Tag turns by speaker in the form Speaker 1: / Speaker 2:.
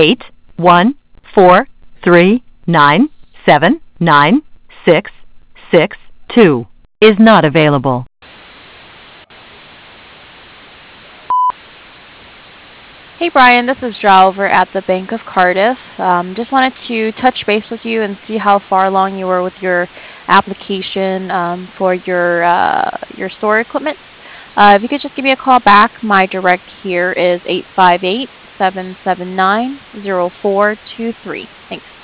Speaker 1: 814397662 is not available.
Speaker 2: Hey Brian, this is Drow over at the Bank of Cardiff. Just wanted to touch base with you and see how far along you were with your application for your store equipment. If you could just give me a call back, my direct here is 858-779-0423. Thanks.